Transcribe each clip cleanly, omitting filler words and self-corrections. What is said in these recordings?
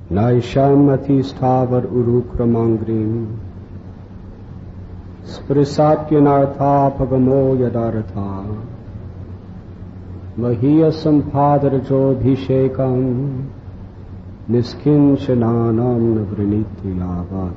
Naishamati sthavar urukramangrim Sprisatyanartha pagamo yadartha Mahiya sampadarajo bhishekam Niskinchananam navriniti yavat.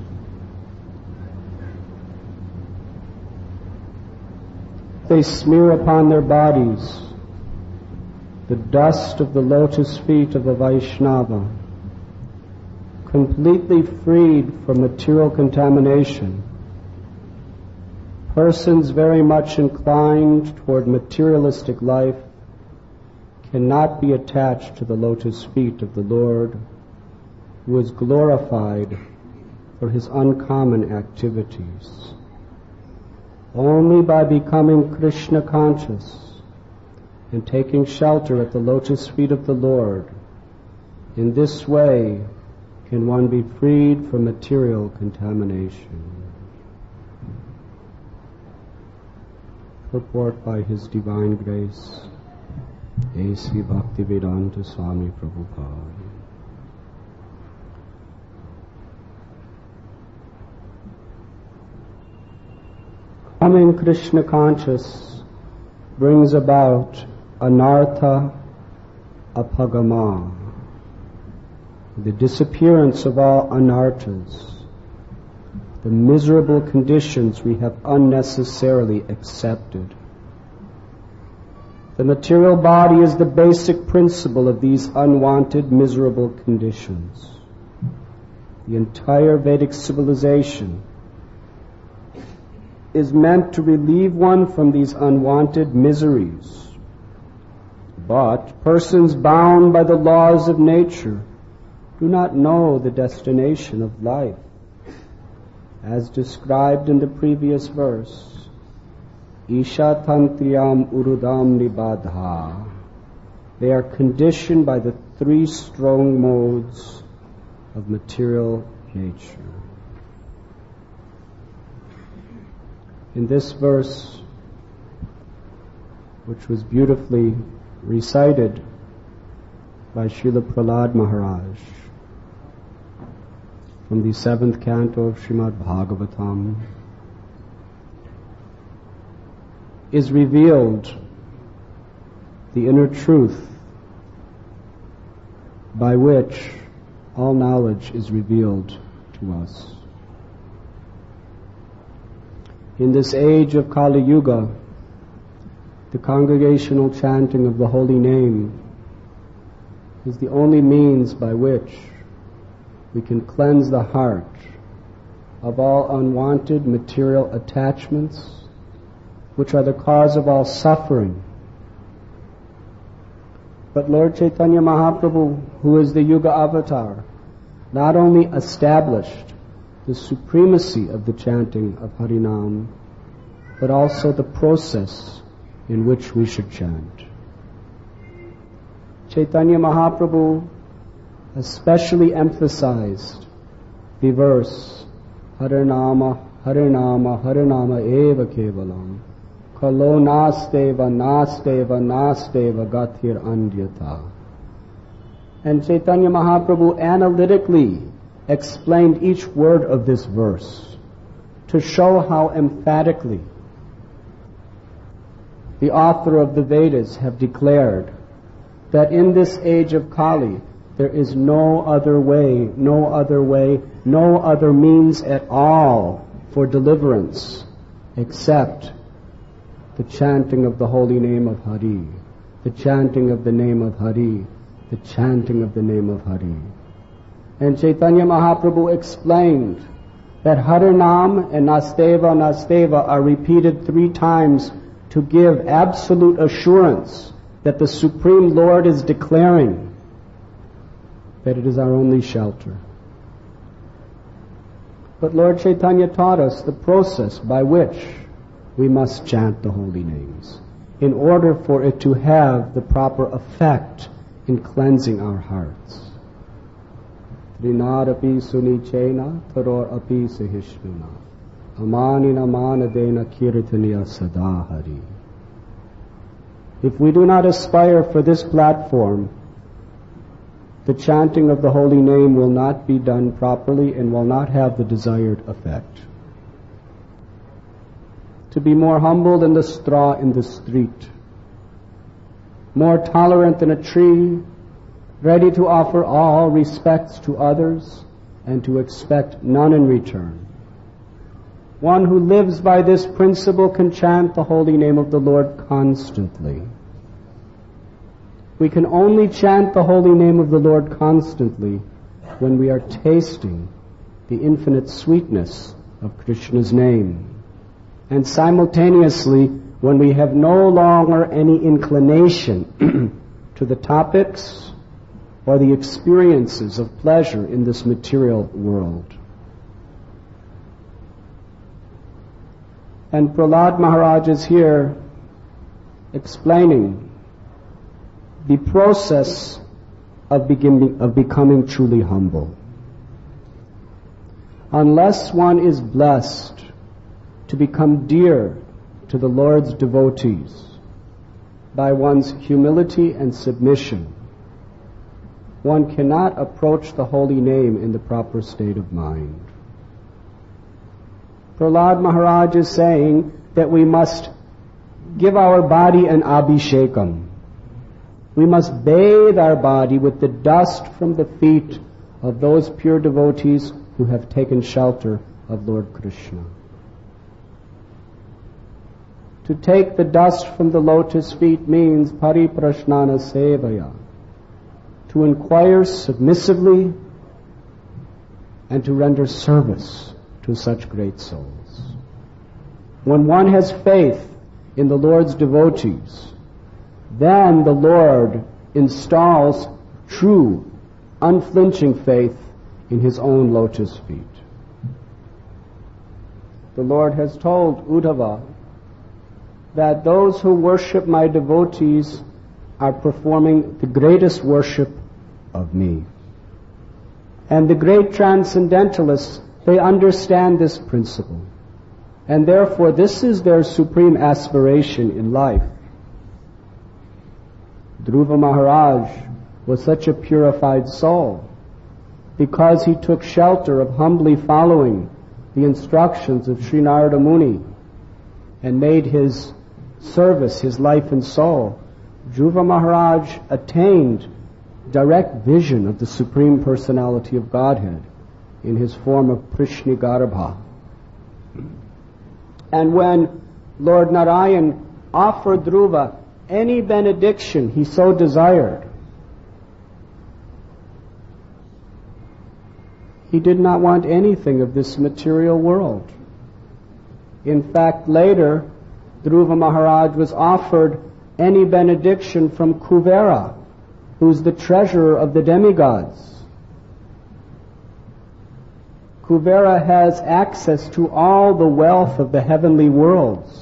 They smear upon their bodies the dust of the lotus feet of a Vaishnava, completely freed from material contamination. Persons very much inclined toward materialistic life cannot be attached to the lotus feet of the Lord, who is glorified for his uncommon activities. Only by becoming Krishna conscious and taking shelter at the lotus feet of the Lord, in this way can one be freed from material contamination. Purport by His Divine Grace, A.C. Bhaktivedanta Swami Prabhupada. Becoming Krishna conscious brings about anartha apagama, the disappearance of all anarthas, the miserable conditions we have unnecessarily accepted. The material body is the basic principle of these unwanted, miserable conditions. The entire Vedic civilization is meant to relieve one from these unwanted miseries. But persons bound by the laws of nature do not know the destination of life. As described in the previous verse, Isha tantriyam urudam nibadha. They are conditioned by the three strong modes of material nature. In this verse, which was beautifully recited by Srila Prahlad Maharaj from the 7th canto of Srimad Bhagavatam, is revealed the inner truth by which all knowledge is revealed to us. In this age of Kali Yuga, the congregational chanting of the holy name is the only means by which we can cleanse the heart of all unwanted material attachments, which are the cause of all suffering. But Lord Chaitanya Mahaprabhu, who is the Yuga avatar, not only established the supremacy of the chanting of Harinam, but also the process in which we should chant. Chaitanya Mahaprabhu especially emphasized the verse Harinama, Harinama, Harinama eva kevalam kalo nasteva, nasteva, nasteva gatir andyata. And Chaitanya Mahaprabhu analytically explained each word of this verse to show how emphatically the author of the Vedas have declared that in this age of Kali there is no other way, no other means at all for deliverance except the chanting of the holy name of Hari, the chanting of the name of Hari, the chanting of the name of Hari. And Chaitanya Mahaprabhu explained that Harinam and Nasteva, Nasteva are repeated 3 times to give absolute assurance that the Supreme Lord is declaring that it is our only shelter. But Lord Chaitanya taught us the process by which we must chant the holy names in order for it to have the proper effect in cleansing our hearts. Trinad api sunichena taror api sahishnuna amanina manadena kirtaniya sadahari. If we do not aspire for this platform, the chanting of the holy name will not be done properly and will not have the desired effect. To be more humble than the straw in the street, more tolerant than a tree, ready to offer all respects to others and to expect none in return. One who lives by this principle can chant the holy name of the Lord constantly. We can only chant the holy name of the Lord constantly when we are tasting the infinite sweetness of Krishna's name, and simultaneously when we have no longer any inclination to the topics or the experiences of pleasure in this material world. And Prahlad Maharaj is here explaining the process of becoming truly humble. Unless one is blessed to become dear to the Lord's devotees by one's humility and submission, one cannot approach the holy name in the proper state of mind. Prahlad Maharaj is saying that we must give our body an abhishekam. We must bathe our body with the dust from the feet of those pure devotees who have taken shelter of Lord Krishna. To take the dust from the lotus feet means pariprashnana sevaya, to inquire submissively and to render service to such great souls. When one has faith in the Lord's devotees, then the Lord installs true, unflinching faith in His own lotus feet. The Lord has told Uddhava that those who worship my devotees are performing the greatest worship of me. And the great transcendentalists, they understand this principle. And therefore, this is their supreme aspiration in life. Dhruva Maharaj was such a purified soul because he took shelter of humbly following the instructions of Sri Narada Muni and made his service his life and soul. Dhruva Maharaj attained direct vision of the Supreme Personality of Godhead in his form of Prishnigarbha. And when Lord Narayan offered Dhruva any benediction he so desired, he did not want anything of this material world. In fact, later, Dhruva Maharaj was offered any benediction from Kuvera, who's the treasurer of the demigods. Kuvera has access to all the wealth of the heavenly worlds.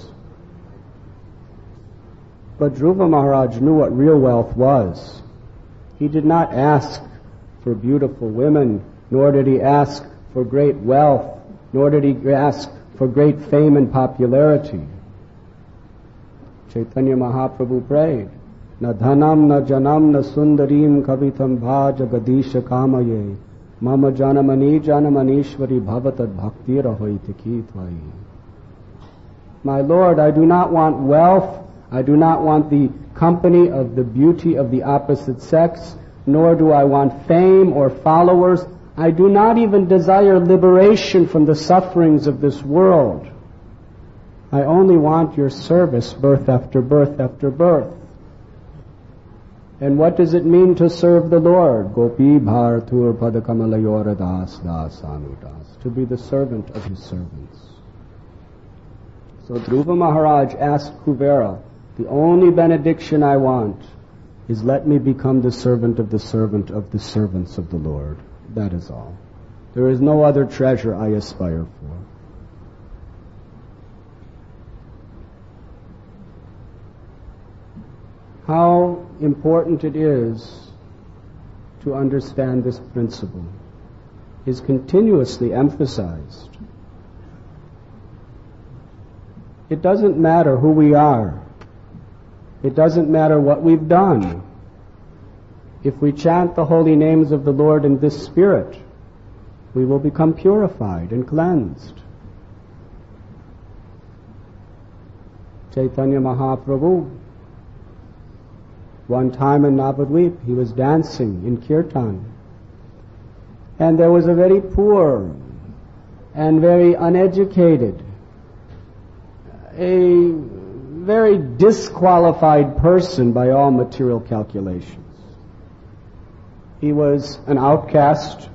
But Dhruva Maharaj knew what real wealth was. He did not ask for beautiful women, nor did he ask for great wealth, nor did he ask for great fame and popularity. Chaitanya Mahaprabhu prayed, Na dhanam na janam na sundarim kavitam bhaja gadisha kamaye mama janamani janamanishvari bhavatad bhaktira hoiti kitvai. My Lord, I do not want wealth, I do not want the company of the beauty of the opposite sex, nor do I want fame or followers. I do not even desire liberation from the sufferings of this world. I only want your service birth after birth after birth. And what does it mean to serve the Lord? Gopi bharatur padakamalayora das das anudas. To be the servant of his servants. So Dhruva Maharaj asked Kuvera, the only benediction I want is let me become the servant of the servants of the Lord. That is all. There is no other treasure I aspire for. How important it is to understand this principle is continuously emphasized. It doesn't matter who we are. It doesn't matter what we've done. if we chant the holy names of the Lord in this spirit, we will become purified and cleansed. Chaitanya Mahaprabhu, one time in Navadvip, he was dancing in Kirtan. And there was a very poor and very uneducated, a very disqualified person by all material calculations. He was an outcast,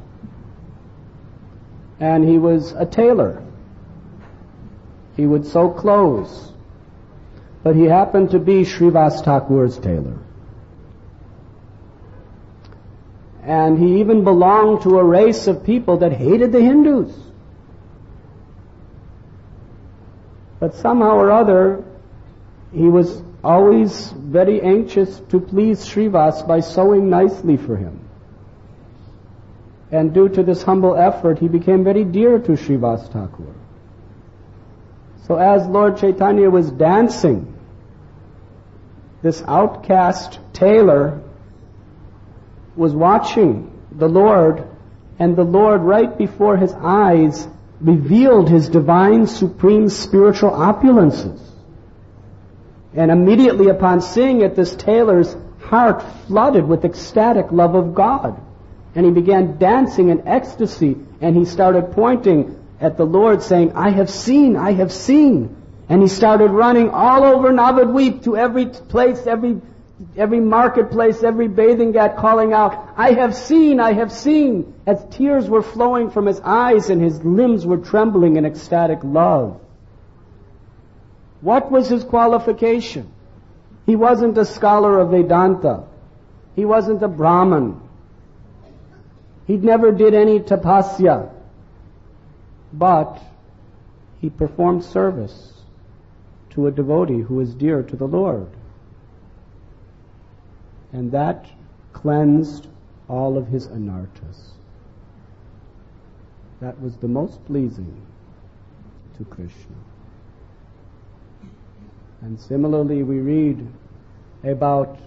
and he was a tailor. He would sew clothes, but he happened to be Srivas Thakur's tailor. And he even belonged to a race of people that hated the Hindus. But somehow or other, he was always very anxious to please Srivas by sewing nicely for him. And due to this humble effort, he became very dear to Srivas Thakur. So as Lord Chaitanya was dancing, this outcast tailor was watching the Lord, and the Lord, right before his eyes, revealed his divine, supreme spiritual opulences. And immediately upon seeing it, this tailor's heart flooded with ecstatic love of God. And he began dancing in ecstasy, and he started pointing at the Lord, saying, I have seen, I have seen. And he started running all over Navadvip to every place, every marketplace, every bathing ghat, calling out, I have seen, as tears were flowing from his eyes and his limbs were trembling in ecstatic love. What was his qualification? He wasn't a scholar of Vedanta. He wasn't a Brahmin. He never did any tapasya. But he performed service to a devotee who was dear to the Lord. And that cleansed all of his anarthas. That was the most pleasing to Krishna. And similarly we read about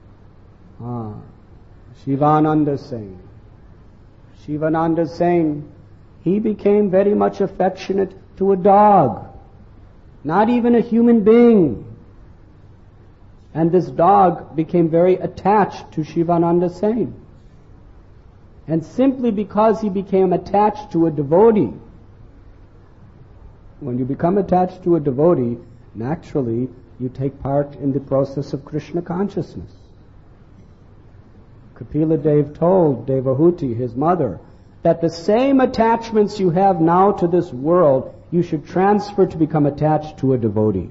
Shivananda Singh. Shivananda Singh, he became very much affectionate to a dog, not even a human being. And this dog became very attached to Shivananda Singh. And simply because he became attached to a devotee, when you become attached to a devotee, naturally you take part in the process of Krishna consciousness. Kapila Dev told Devahuti, his mother, that the same attachments you have now to this world, you should transfer to become attached to a devotee.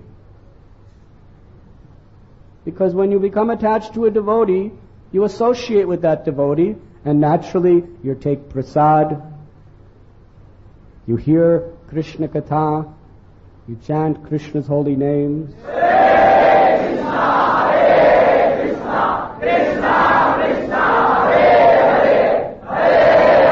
Because when you become attached to a devotee, you associate with that devotee, and naturally you take prasad, you hear Krishna Katha, you chant Krishna's holy names. Hare Krishna, Hare Krishna, Krishna Krishna, Hare Hare, Hare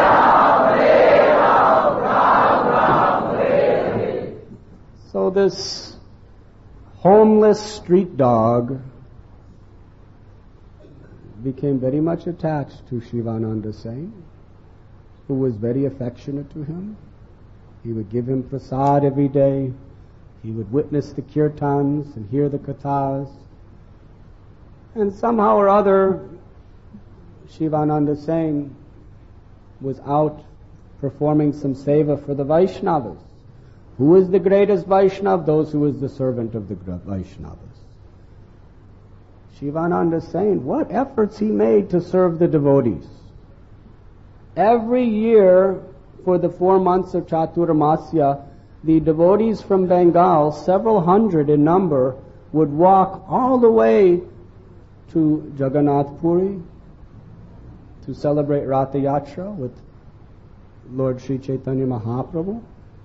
Ram, Ram Hare Hare. So this homeless street dog became very much attached to Shivananda Singh, who was very affectionate to him. He would give him prasad every day. He would witness the kirtans and hear the kathas. And somehow or other, Shivananda Singh was out performing some seva for the Vaishnavas. Who is the greatest Vaishnav? Those who is the servant of the Vaishnavas. Shivananda Singh, what efforts he made to serve the devotees. Every year, for the 4 months of Chaturmasya, the devotees from Bengal, several hundred in number, would walk all the way to Jagannath Puri to celebrate Ratha Yatra with Lord Sri Chaitanya Mahaprabhu.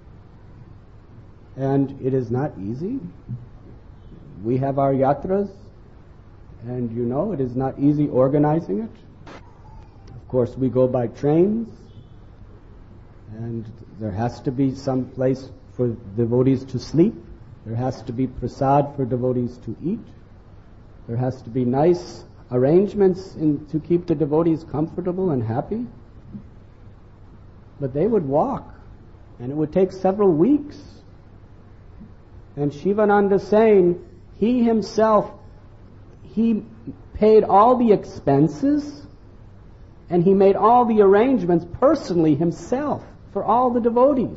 And it is not easy. We have our yatras, and you know it is not easy organizing it. Of course, we go by trains, and there has to be some place for devotees to sleep. There has to be prasad for devotees to eat. There has to be nice arrangements to keep the devotees comfortable and happy. But they would walk, and it would take several weeks. And Shivananda Sen, he himself, he paid all the expenses, and he made all the arrangements personally himself for all the devotees.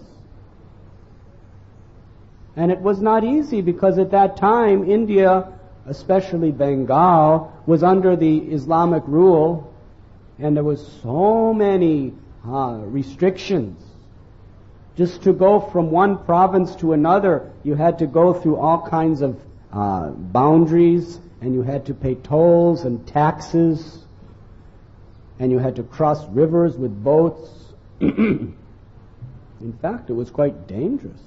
And it was not easy because at that time, India, especially Bengal, was under the Islamic rule, and there was so many restrictions. Just to go from one province to another, you had to go through all kinds of boundaries, and you had to pay tolls and taxes, and you had to cross rivers with boats. In fact, it was quite dangerous.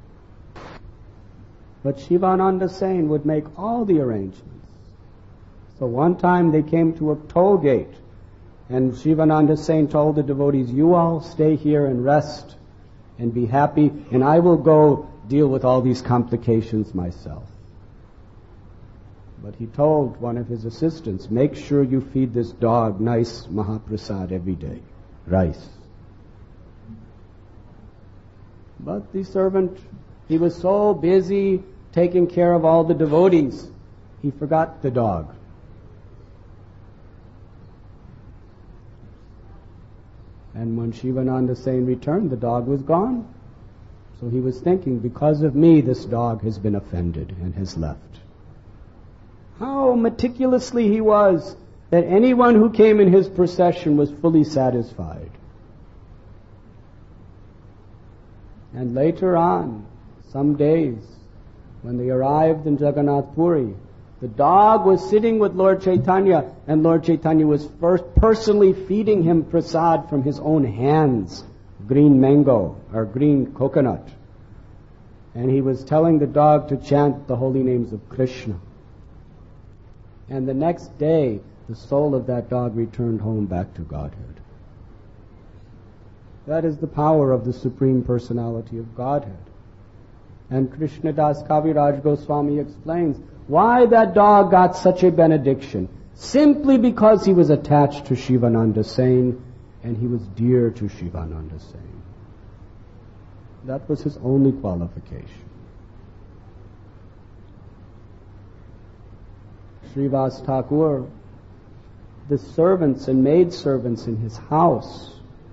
But Shivananda Sen would make all the arrangements. So one time they came to a toll gate, and Shivananda Sen told the devotees, "You all stay here and rest and be happy, and I will go deal with all these complications myself." But he told one of his assistants, "Make sure you feed this dog nice Mahaprasad every day, rice." But the servant, he was so busy taking care of all the devotees, he forgot the dog. And when Shivananda Sen returned, the dog was gone. So he was thinking, because of me, this dog has been offended and has left. How meticulously he was, that anyone who came in his procession was fully satisfied. And later on, some days, when they arrived in Jagannath Puri, the dog was sitting with Lord Chaitanya, and Lord Chaitanya was first personally feeding him prasad from his own hands, green mango or green coconut. And he was telling the dog to chant the holy names of Krishna. And the next day, the soul of that dog returned home back to Godhead. That is the power of the Supreme Personality of Godhead. And Krishnadas Kaviraj Goswami explains why that dog got such a benediction. Simply because he was attached to Shivananda Sen, and he was dear to Shivananda Sen. That was his only qualification. Srivas Thakur, the servants and maidservants in his house,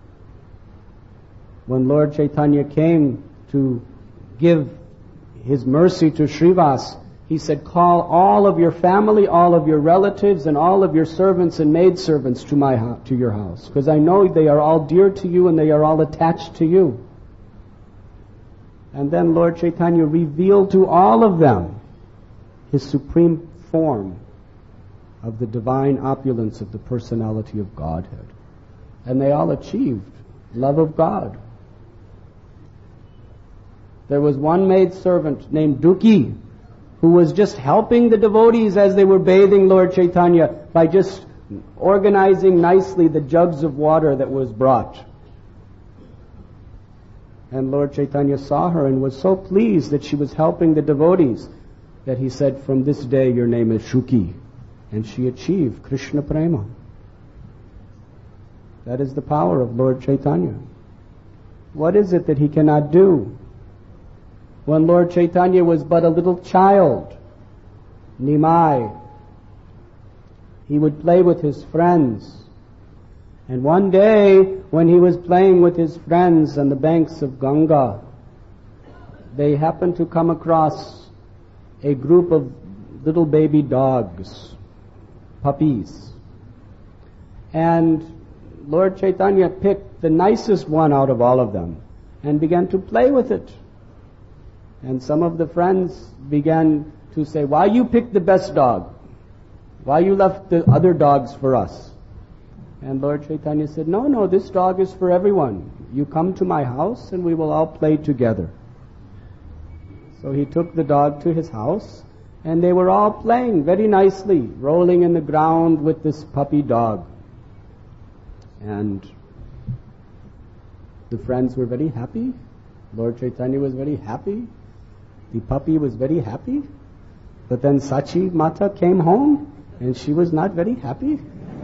when Lord Chaitanya came to give his mercy to Srivas, he said, "Call all of your family, all of your relatives, and all of your servants and maidservants to your house, because I know they are all dear to you and they are all attached to you." And then Lord Chaitanya revealed to all of them his supreme form of the divine opulence of the personality of Godhead. And they all achieved love of God. There was one maidservant named Duki, who was just helping the devotees as they were bathing Lord Chaitanya by just organizing nicely the jugs of water that was brought. And Lord Chaitanya saw her and was so pleased that she was helping the devotees that he said, "From this day your name is Shuki." And she achieved Krishna Prema. That is the power of Lord Chaitanya. What is it that he cannot do? When Lord Chaitanya was but a little child, Nimai, he would play with his friends. And one day, when he was playing with his friends on the banks of Ganga, they happened to come across a group of little baby dogs, puppies. And Lord Chaitanya picked the nicest one out of all of them and began to play with it. And some of the friends began to say, "Why you picked the best dog? Why you left the other dogs for us?" And Lord Chaitanya said, No, this dog is for everyone. You come to my house and we will all play together. So he took the dog to his house, and they were all playing very nicely, rolling in the ground with this puppy dog. And the friends were very happy. Lord Chaitanya was very happy. The puppy was very happy. But then Sachi Mata came home, And she was not very happy.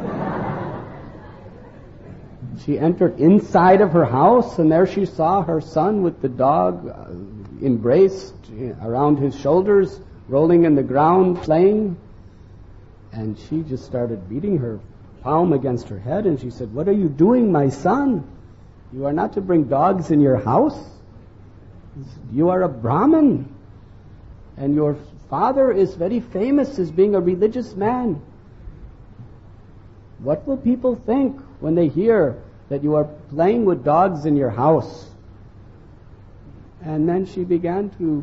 She entered inside of her house, and there she saw her son with the dog embraced around his shoulders, rolling in the ground, playing. And she just started beating her palm against her head, and she said, "What are you doing, my son? You are not to bring dogs in your house. You are a Brahmin, and your father is very famous as being a religious man. What will people think when they hear that you are playing with dogs in your house?" And then she began to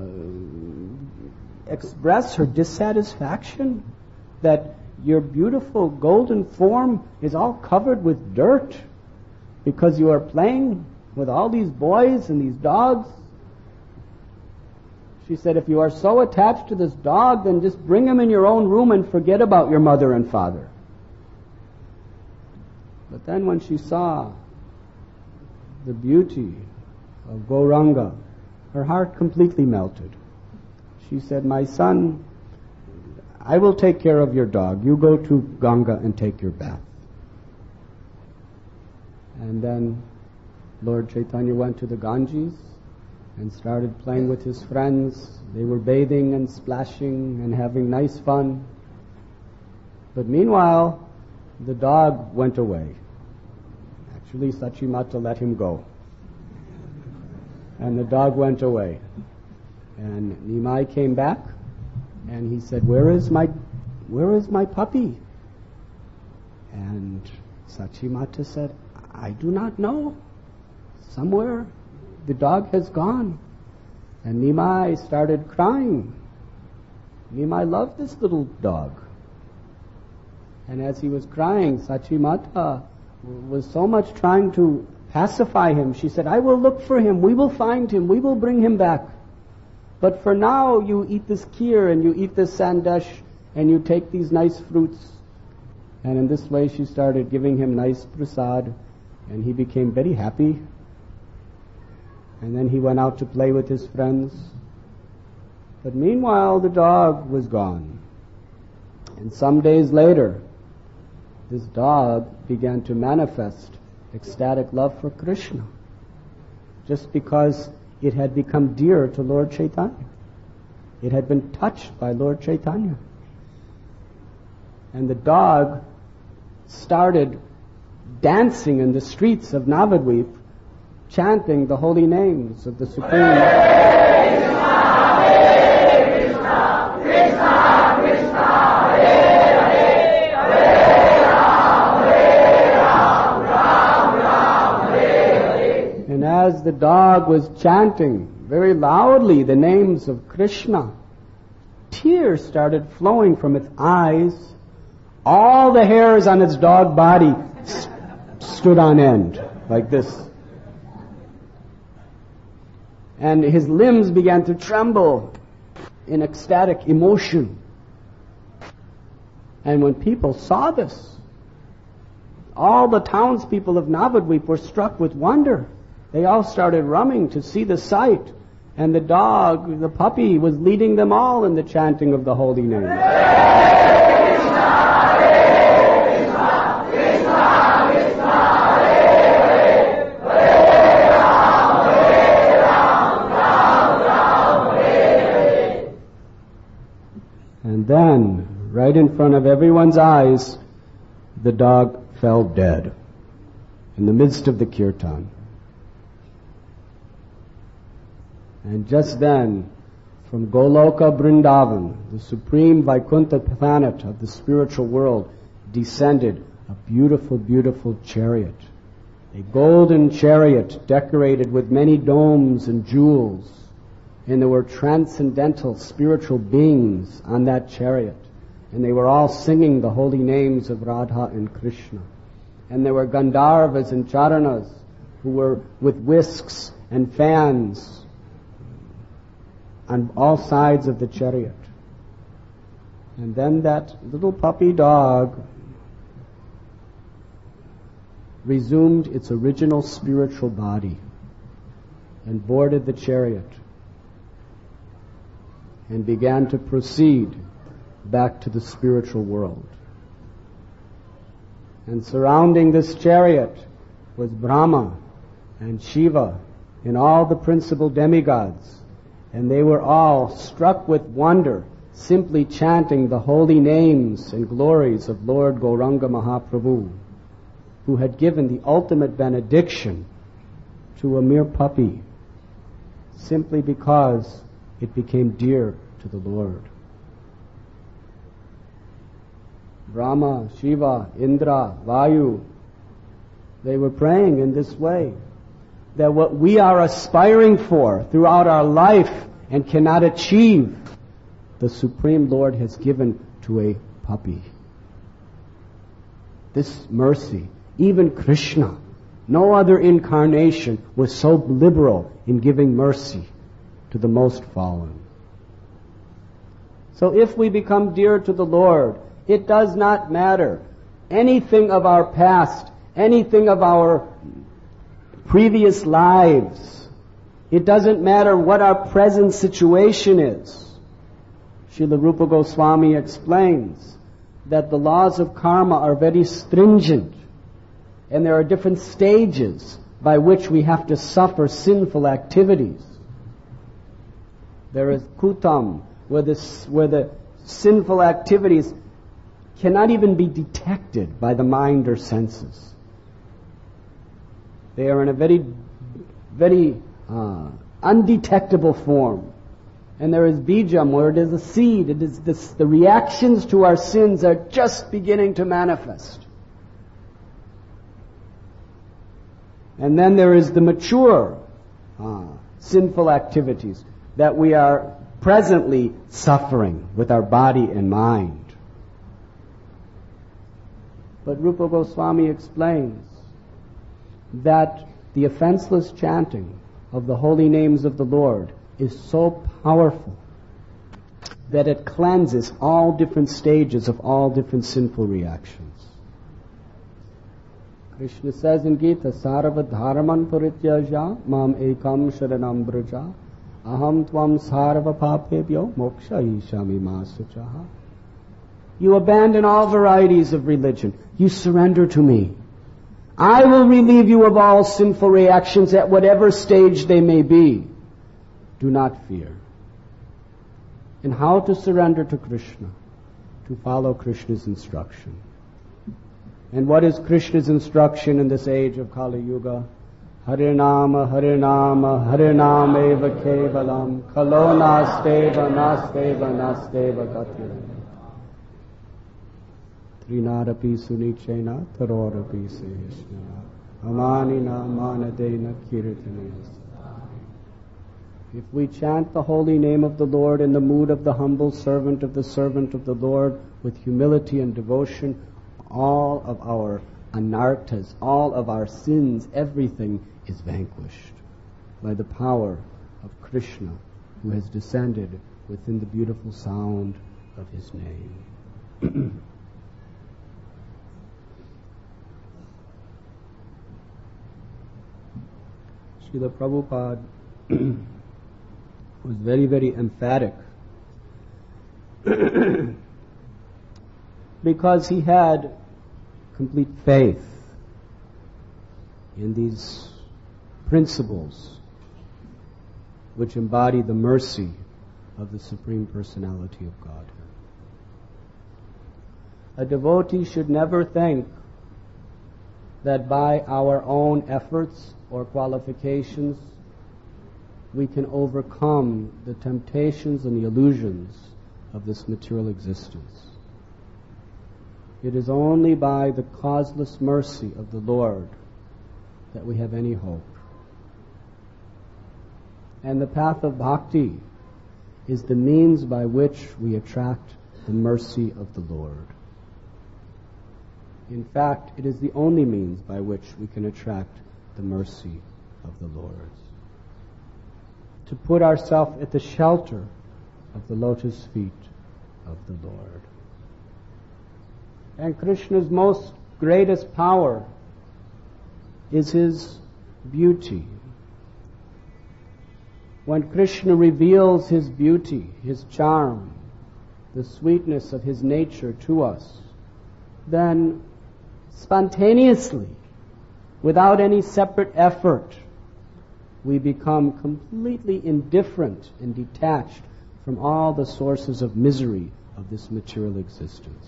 express her dissatisfaction that your beautiful golden form is all covered with dirt because you are playing with all these boys and these dogs. She said, "If you are so attached to this dog, then just bring him in your own room and forget about your mother and father." But then when she saw the beauty of Gauranga, her heart completely melted. She said, "My son, I will take care of your dog. You go to Ganga and take your bath." And then Lord Chaitanya went to the Ganges and started playing with his friends. They were bathing and splashing and having nice fun. But meanwhile, the dog went away. Actually, Sachimata let him go. And the dog went away. And Nimai came back, and he said, where is my puppy?" And Sachimata said, "I do not know. Somewhere the dog has gone." And Nimai started crying. Nimai loved this little dog. And as he was crying, Sachimata was so much trying to pacify him. She said, "I will look for him. We will find him. We will bring him back. But for now, you eat this kheer and you eat this sandesh and you take these nice fruits." And in this way, she started giving him nice prasad, and he became very happy. And then he went out to play with his friends. But meanwhile, the dog was gone. And some days later, this dog began to manifest ecstatic love for Krishna, just because it had become dear to Lord Chaitanya. It had been touched by Lord Chaitanya. And the dog started dancing in the streets of Navadvip, chanting the holy names of the Supreme. And as the dog was chanting very loudly the names of Krishna, tears started flowing from its eyes. All the hairs on its dog body stood on end, like this. And his limbs began to tremble in ecstatic emotion. And when people saw this, all the townspeople of Navadvip were struck with wonder. They all started running to see the sight. And the dog, the puppy, was leading them all in the chanting of the holy name. And then, right in front of everyone's eyes, the dog fell dead in the midst of the kirtan. And just then, from Goloka Vrindavan, the supreme Vaikuntha planet of the spiritual world, descended a beautiful, beautiful chariot. A golden chariot decorated with many domes and jewels. And there were transcendental spiritual beings on that chariot. And they were all singing the holy names of Radha and Krishna. And there were Gandharvas and Charanas who were with whisks and fans on all sides of the chariot. And then that little puppy dog resumed its original spiritual body and boarded the chariot and began to proceed back to the spiritual world. And surrounding this chariot was Brahma and Shiva and all the principal demigods. And they were all struck with wonder, simply chanting the holy names and glories of Lord Gauranga Mahaprabhu, who had given the ultimate benediction to a mere puppy, simply because it became dear to the Lord. Brahma, Shiva, Indra, Vayu, they were praying in this way, that what we are aspiring for throughout our life and cannot achieve, the Supreme Lord has given to a puppy. This mercy, even Krishna, no other incarnation was so liberal in giving mercy to the most fallen. So if we become dear to the Lord, it does not matter anything of our past, anything of our previous lives. It doesn't matter what our present situation is. Srila Rupa Goswami explains that the laws of karma are very stringent, and there are different stages by which we have to suffer sinful activities. There is kutam, where the sinful activities cannot even be detected by the mind or senses. They are in a very, very undetectable form. And there is bijam, where it is a seed. It is the reactions to our sins are just beginning to manifest. And then there is the mature sinful activities that we are presently suffering with our body and mind. But Rupa Goswami explains that the offenseless chanting of the holy names of the Lord is so powerful that it cleanses all different stages of all different sinful reactions. Krishna says in Gita, Sarva dharman parityaja mam ekam sharanam braja aham tvam sarva papebhyo moksha ishami masuchaha. You abandon all varieties of religion. You surrender to me. I will relieve you of all sinful reactions at whatever stage they may be. Do not fear. And how to surrender to Krishna? To follow Krishna's instruction. And what is Krishna's instruction in this age of Kali Yuga? Harinama, Harinama, Harinama eva kevalam, kalo nasteva, nasteva, nasteva gatir. Trinadapi sunichena, tarorapi sehishna, amanina manadena kirtanayas. If we chant the holy name of the Lord in the mood of the humble servant of the Lord with humility and devotion, all of our anarthas, all of our sins, everything is vanquished by the power of Krishna, who has descended within the beautiful sound of his name. Srila Prabhupada was very, very emphatic because he had complete faith in these principles which embody the mercy of the Supreme Personality of Godhead. A devotee should never think that by our own efforts or qualifications we can overcome the temptations and the illusions of this material existence. It is only by the causeless mercy of the Lord that we have any hope. And the path of bhakti is the means by which we attract the mercy of the Lord. In fact, it is the only means by which we can attract the mercy of the Lord. To put ourselves at the shelter of the lotus feet of the Lord. And Krishna's most greatest power is his beauty. When Krishna reveals his beauty, his charm, the sweetness of His nature to us, then spontaneously, without any separate effort, we become completely indifferent and detached from all the sources of misery of this material existence.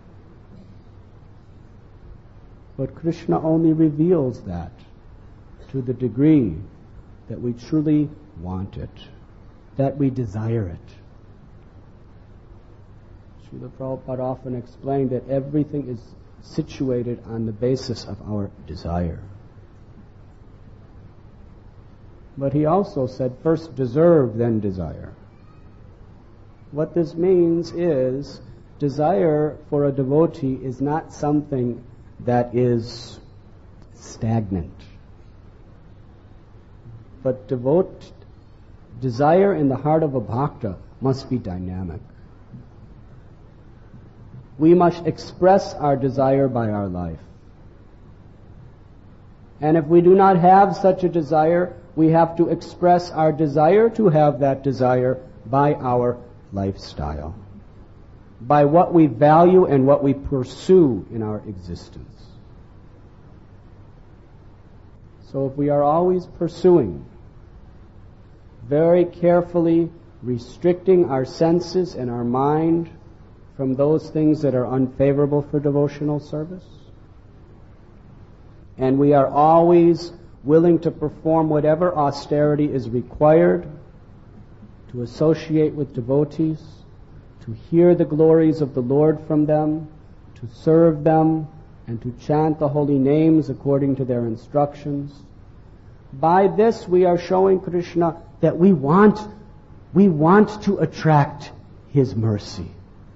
But Krishna only reveals that to the degree that we truly want it, that we desire it. Srila Prabhupada often explained that everything is situated on the basis of our desire. But he also said, first deserve, then desire. What this means is, desire for a devotee is not something that is stagnant. But desire in the heart of a bhakta must be dynamic. We must express our desire by our life. And if we do not have such a desire, we have to express our desire to have that desire by our lifestyle, by what we value and what we pursue in our existence. So if we are always pursuing, very carefully restricting our senses and our mind from those things that are unfavorable for devotional service, and we are always willing to perform whatever austerity is required to associate with devotees, to hear the glories of the Lord from them, to serve them, and to chant the holy names according to their instructions. By this we are showing Krishna that we want to attract His mercy.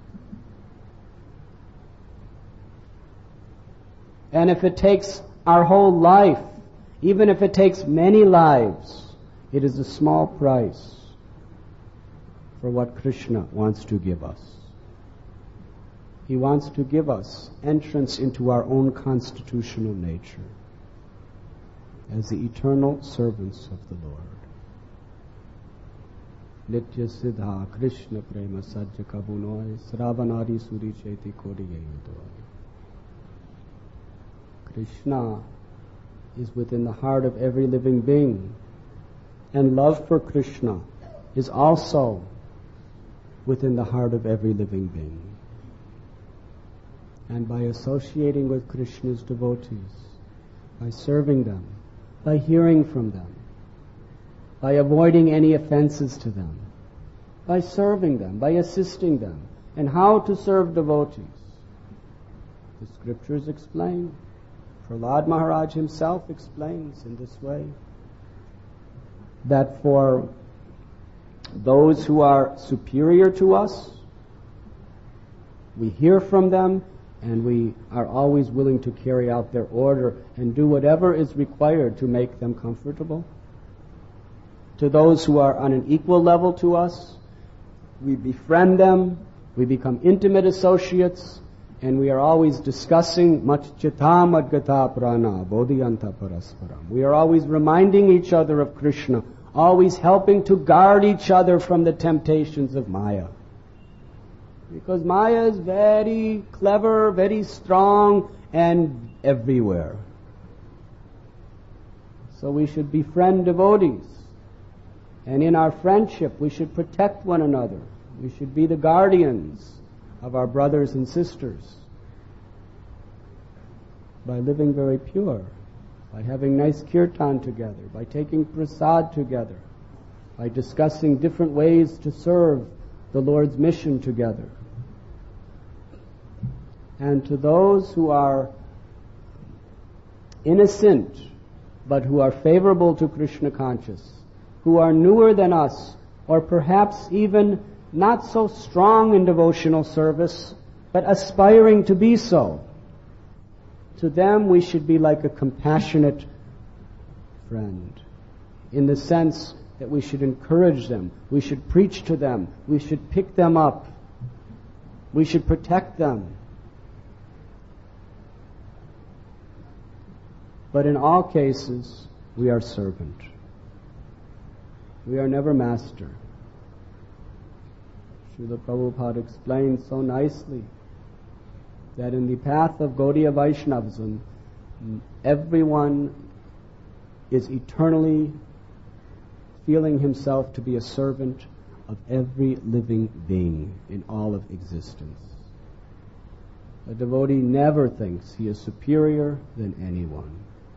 And if it takes our whole life, even if it takes many lives, it is a small price for what Krishna wants to give us. He wants to give us entrance into our own constitutional nature as the eternal servants of the Lord. Nitya Siddha Krishna Prema Sajja Kabunoy Sravanadi Suri Cheti Kodi Yayudoy. Krishna is within the heart of every living being, and love for Krishna is also within the heart of every living being. And by associating with Krishna's devotees, by serving them, by hearing from them, by avoiding any offenses to them, by serving them, by assisting them, and how to serve devotees, the scriptures explain. Prahlad Maharaj himself explains in this way that for those who are superior to us, we hear from them and we are always willing to carry out their order and do whatever is required to make them comfortable. To those who are on an equal level to us, we befriend them, we become intimate associates, and we are always discussing Machchita Madgata Prana Bodhiyanta Parasparam. We are always reminding each other of Krishna, always helping to guard each other from the temptations of Maya. Because Maya is very clever, very strong, and everywhere. So we should befriend devotees. And in our friendship, we should protect one another. We should be the guardians of our brothers and sisters by living very pure, by having nice kirtan together, by taking prasad together, by discussing different ways to serve the Lord's mission together. And to those who are innocent but who are favorable to Krishna conscious, who are newer than us, or perhaps even not so strong in devotional service, but aspiring to be so, to them we should be like a compassionate friend, in the sense that we should encourage them, we should preach to them, we should pick them up, we should protect them. But in all cases, we are servant. We are never master. Srila Prabhupada explained so nicely that in the path of Gaudiya Vaishnavism, everyone is eternally feeling himself to be a servant of every living being in all of existence. A devotee never thinks he is superior than anyone.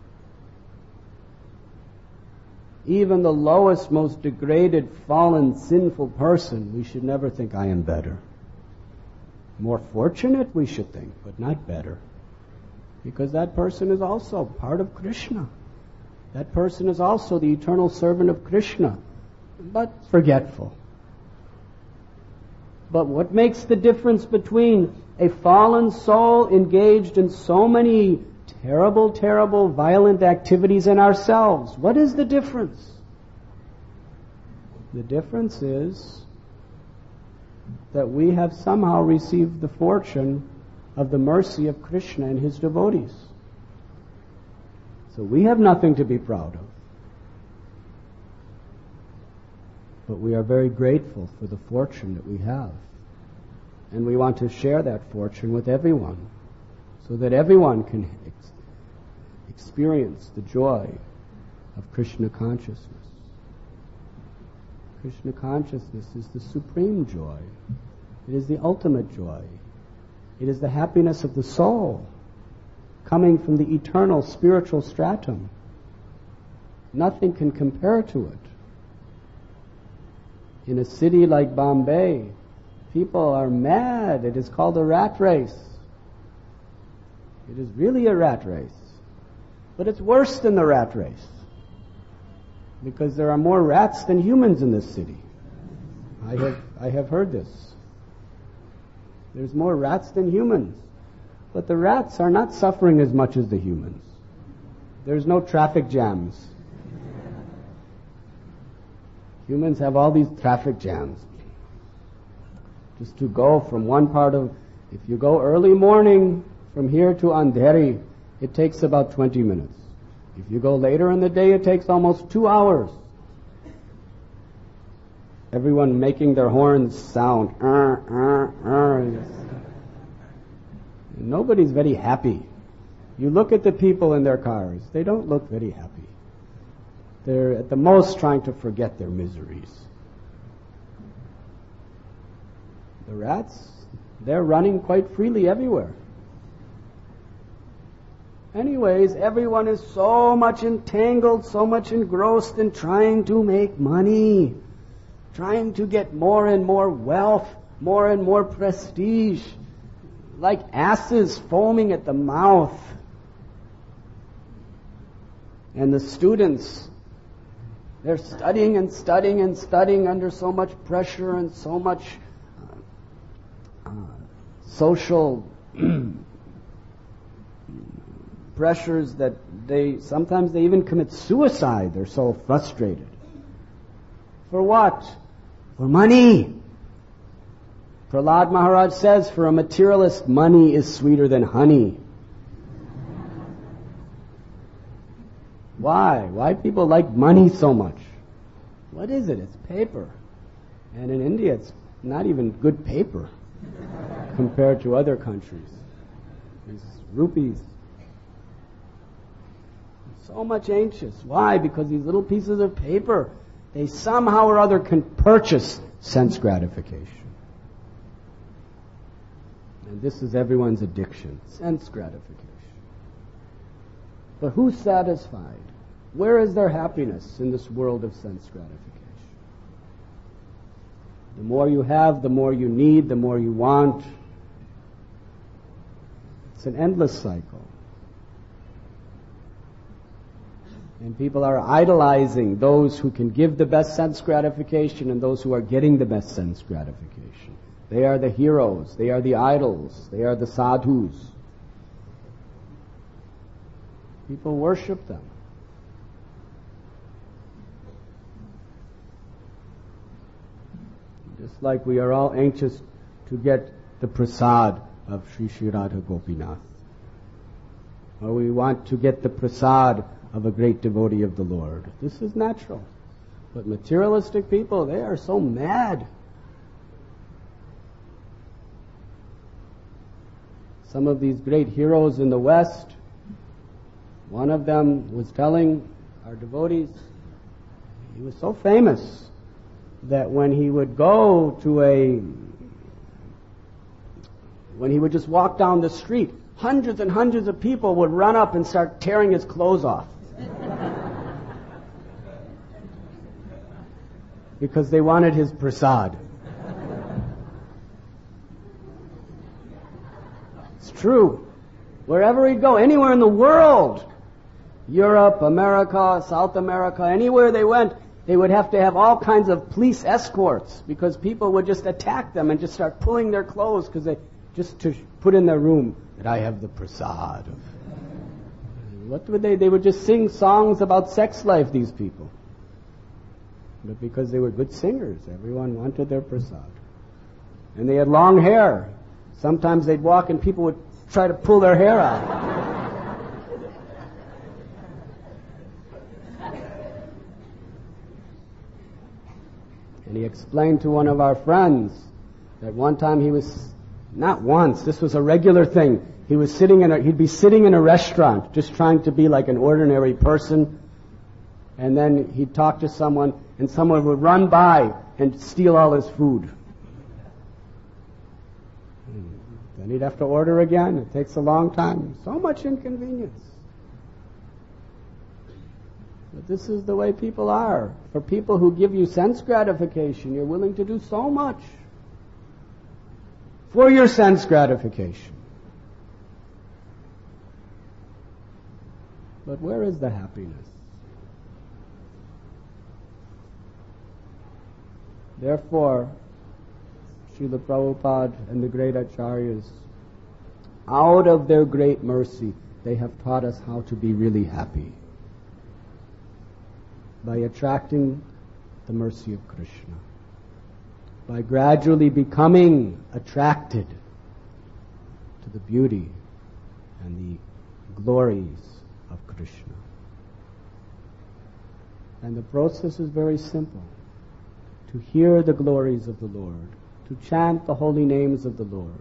Even the lowest, most degraded, fallen, sinful person, we should never think, I am better. More fortunate, we should think, but not better. Because that person is also part of Krishna. That person is also the eternal servant of Krishna, but forgetful. But what makes the difference between a fallen soul engaged in so many terrible, terrible, violent activities in ourselves? What is the difference? The difference is that we have somehow received the fortune of the mercy of Krishna and his devotees. So we have nothing to be proud of. But we are very grateful for the fortune that we have. And we want to share that fortune with everyone, so that everyone can experience the joy of Krishna consciousness. Krishna consciousness is the supreme joy. It is the ultimate joy. It is the happiness of the soul, coming from the eternal spiritual stratum. Nothing can compare to it. In a city like Bombay, people are mad. It is called a rat race. It is really a rat race. But it's worse than the rat race, because there are more rats than humans in this city. I have heard this. There's more rats than humans. But the rats are not suffering as much as the humans. There's no traffic jams. Humans have all these traffic jams. Just to go from one part of... If you go early morning from here to Andheri, it takes about 20 minutes. If you go later in the day, it takes almost 2 hours. Everyone making their horns sound. And nobody's very happy. You look at the people in their cars, they don't look very happy. They're at the most trying to forget their miseries. The rats, they're running quite freely everywhere. Anyways, everyone is so much entangled, so much engrossed in trying to make money, trying to get more and more wealth, more and more prestige, like asses foaming at the mouth. And the students, they're studying and studying and studying under so much pressure and so much social pressures that sometimes they even commit suicide. They're so frustrated. For what? For money. Prahlad Maharaj says, for a materialist, money is sweeter than honey. Why? Why people like money so much? What is it? It's paper. And in India, it's not even good paper compared to other countries. It's rupees. So much anxious. Why? Because these little pieces of paper, they somehow or other can purchase sense gratification. And this is everyone's addiction, sense gratification. But who's satisfied? Where is their happiness in this world of sense gratification? The more you have, the more you need, the more you want. It's an endless cycle. And people are idolizing those who can give the best sense gratification and those who are getting the best sense gratification. They are the heroes. They are the idols. They are the sadhus. People worship them. Just like we are all anxious to get the prasad of Sri Sri Radha Gopinath. Or we want to get the prasad of a great devotee of the Lord. This is natural. But materialistic people, they are so mad. some of these great heroes in the West. One of them was telling our devotees, he was so famous that when he would just walk down the street, hundreds and hundreds of people would run up and start tearing his clothes off. Because they wanted his prasad. It's true. Wherever he'd go, anywhere in the world, Europe, America, South America, anywhere they went, they would have to have all kinds of police escorts because people would just attack them and just start pulling their clothes because they just to put in their room that I have the prasad. What would they? They would just sing songs about sex life, these people. But because they were good singers, everyone wanted their prasad. And they had long hair. Sometimes they'd walk and people would try to pull their hair out. And he explained to one of our friends that one time he was, not once, this was a regular thing. He'd be sitting in a restaurant just trying to be like an ordinary person. And then he'd talk to someone and someone would run by and steal all his food. Then he'd have to order again. It takes a long time. So much inconvenience. But this is the way people are. For people who give you sense gratification, you're willing to do so much for your sense gratification. But where is the happiness? Therefore, Srila Prabhupada and the great Acharyas, out of their great mercy, they have taught us how to be really happy by attracting the mercy of Krishna, by gradually becoming attracted to the beauty and the glories of Krishna. And the process is very simple. To hear the glories of the Lord, to chant the holy names of the Lord,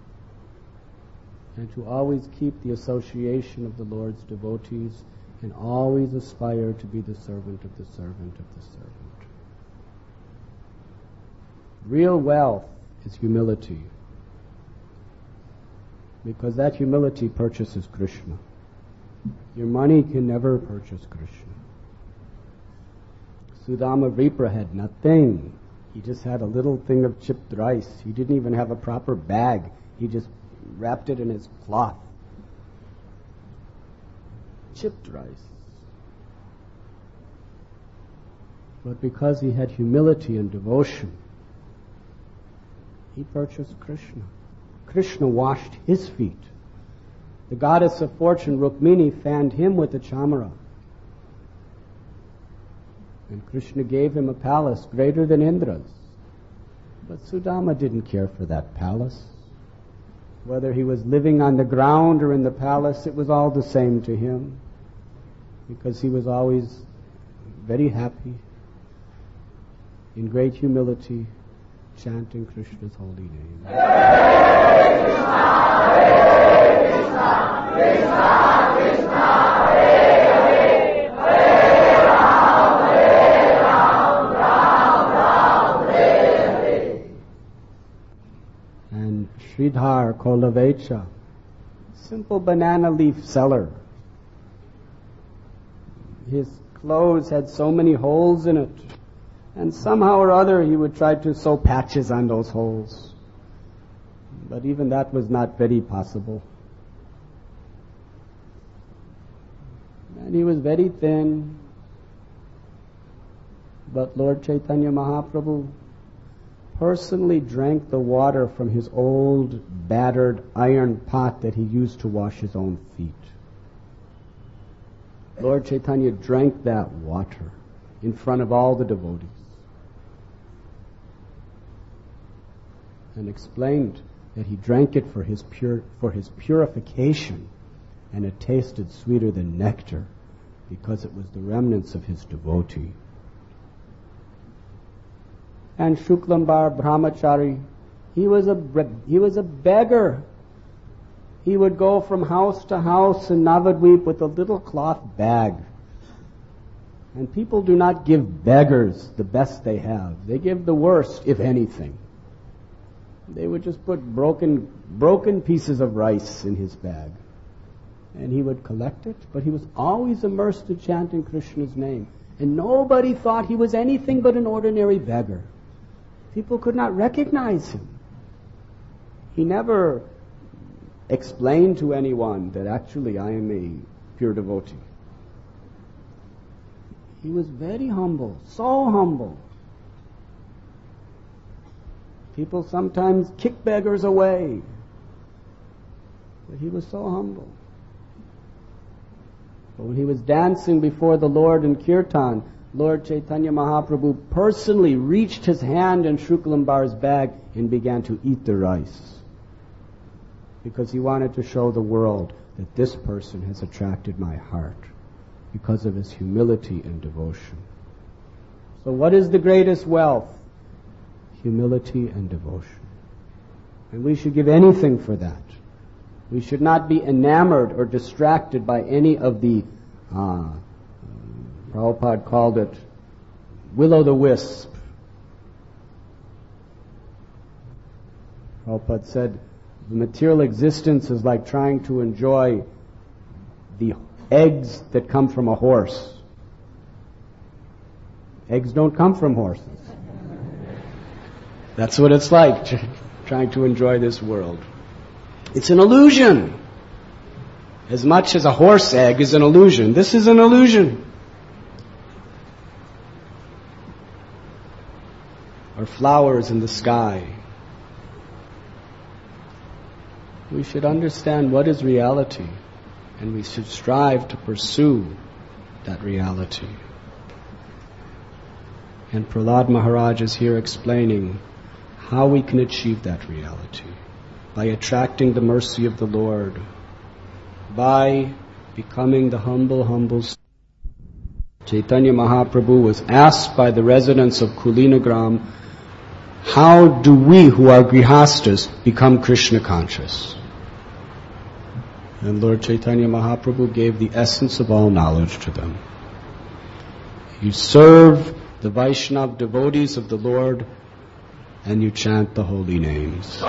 and to always keep the association of the Lord's devotees and always aspire to be the servant of the servant of the servant. Real wealth is humility, because that humility purchases Krishna. Your money can never purchase Krishna. Sudama Vipra had nothing. He just had a little thing of chipped rice. He didn't even have a proper bag. He just wrapped it in his cloth. Chipped rice. But because he had humility and devotion, he purchased Krishna. Krishna washed his feet. The goddess of fortune, Rukmini, fanned him with a chamara. And Krishna gave him a palace greater than Indra's. But Sudama didn't care for that palace. Whether he was living on the ground or in the palace, it was all the same to him, because he was always very happy, in great humility, chanting Krishna's holy name. Hare Krishna, Hare Krishna, Krishna Krishna, Hare Hare, Hare Ram, Ram, Hare Hare. And Sridhar Kolavecha, simple banana leaf seller. His clothes had so many holes in it, and somehow or other he would try to sew patches on those holes. But even that was not very possible. And he was very thin. But Lord Chaitanya Mahaprabhu personally drank the water from his old, battered iron pot that he used to wash his own feet. Lord Chaitanya drank that water in front of all the devotees and explained that he drank it for his purification, and it tasted sweeter than nectar because it was the remnants of his devotee. And Shuklambar Brahmachari, he was a beggar. He would go from house to house in Navadvip with a little cloth bag. And people do not give beggars the best they have. They give the worst, if anything. They would just put broken pieces of rice in his bag. And he would collect it, but he was always immersed in chanting Krishna's name. And nobody thought he was anything but an ordinary beggar. People could not recognize him. He never explained to anyone that actually I am a pure devotee. He was very humble, so humble. People sometimes kick beggars away, but he was so humble. But when he was dancing before the Lord in Kirtan, Lord Chaitanya Mahaprabhu personally reached his hand in Shuklambar's bag and began to eat the rice, because he wanted to show the world that this person has attracted my heart because of his humility and devotion. So what is the greatest wealth? Humility and devotion. And we should give anything for that. We should not be enamored or distracted by any of the, Prabhupada called it, will-o'-the-wisp. Prabhupada said, the material existence is like trying to enjoy the eggs that come from a horse. Eggs don't come from horses. That's what it's like, trying to enjoy this world. It's an illusion. As much as a horse egg is an illusion, this is an illusion. Or flowers in the sky. We should understand what is reality, and we should strive to pursue that reality. And Prahlad Maharaj is here explaining how we can achieve that reality. By attracting the mercy of the Lord, by becoming the humble. Chaitanya Mahaprabhu was asked by the residents of Kulinagram, how do we who are grihastas become Krishna conscious? And Lord Chaitanya Mahaprabhu gave the essence of all knowledge to them. You serve the Vaishnava devotees of the Lord and you chant the holy names.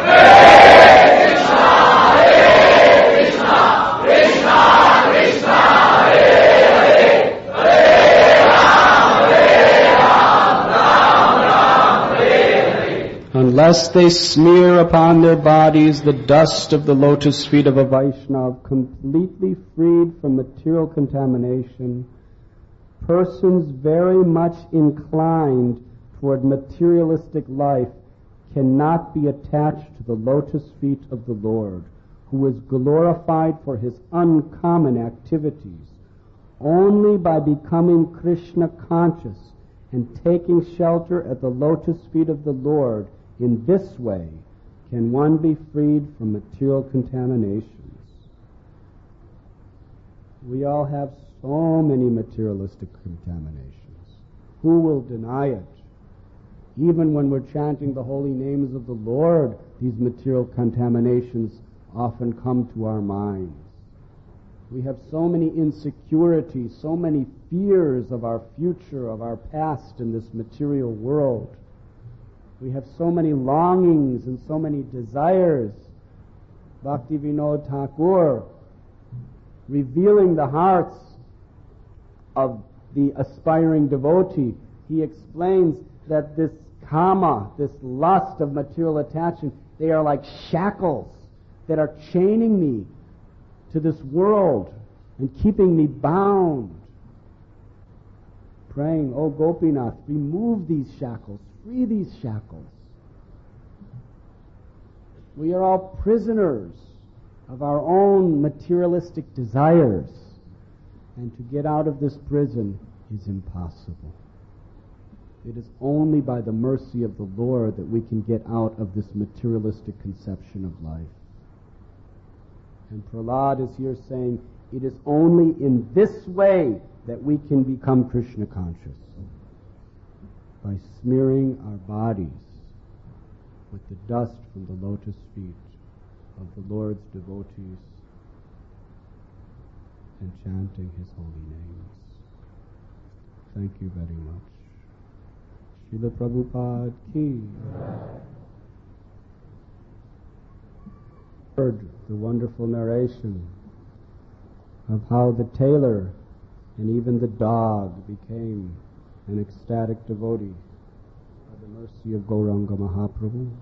Unless they smear upon their bodies the dust of the lotus feet of a Vaishnava, completely freed from material contamination, persons very much inclined toward materialistic life cannot be attached to the lotus feet of the Lord, who is glorified for his uncommon activities. Only by becoming Krishna conscious and taking shelter at the lotus feet of the Lord in this way can one be freed from material contaminations. We all have so many materialistic contaminations. Who will deny it? Even when we're chanting the holy names of the Lord, these material contaminations often come to our minds. We have so many insecurities, so many fears of our future, of our past in this material world. We have so many longings and so many desires. Bhaktivinoda Thakur, revealing the hearts of the aspiring devotee, he explains that this kama, this lust of material attachment, they are like shackles that are chaining me to this world and keeping me bound. Praying, "Oh Gopinath, remove these shackles, free these shackles." We are all prisoners of our own materialistic desires, and to get out of this prison is impossible. It is only by the mercy of the Lord that we can get out of this materialistic conception of life. And Prahlad is here saying, it is only in this way that we can become Krishna conscious. By smearing our bodies with the dust from the lotus feet of the Lord's devotees and chanting His holy names. Thank you very much. Srila Prabhupada ki. Heard the wonderful narration of how the tailor and even the dog became an ecstatic devotee by the mercy of Gauranga Mahaprabhu.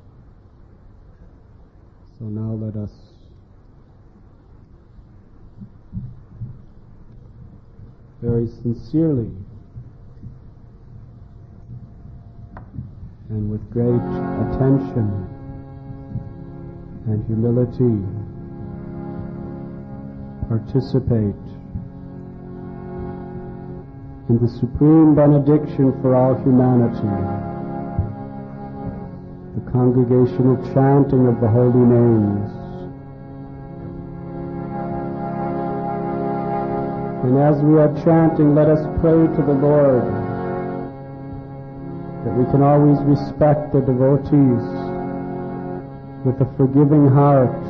So now let us very sincerely and with great attention and humility participate in the supreme benediction for all humanity, the congregational chanting of the holy names. And as we are chanting, let us pray to the Lord that we can always respect the devotees with a forgiving heart